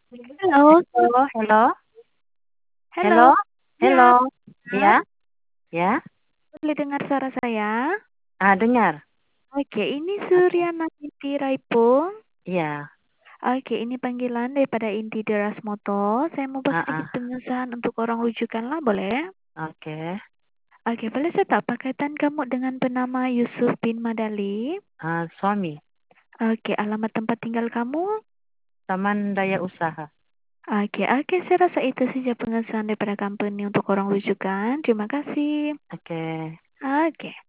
Halo, Halo, halo, halo, halo, ya, halo. Mas, Ya, ya. boleh dengar suara saya? Dengar. Oke, ini Oke. Suryana Inti Raipung. Iya. Oke, ini panggilan daripada Inti Deras Moto. Saya mau buat sedikit Ah, pengesahan untuk orang rujukan lah, boleh? oke. Oke, boleh saya tahu pakaian kamu dengan bernama Yusuf bin Madali? Suami, Oke, alamat tempat tinggal kamu? Taman Daya Usaha. Oke, saya rasa itu saja pengesahan daripada company untuk orang rujukan. Terima kasih. Oke. Oke.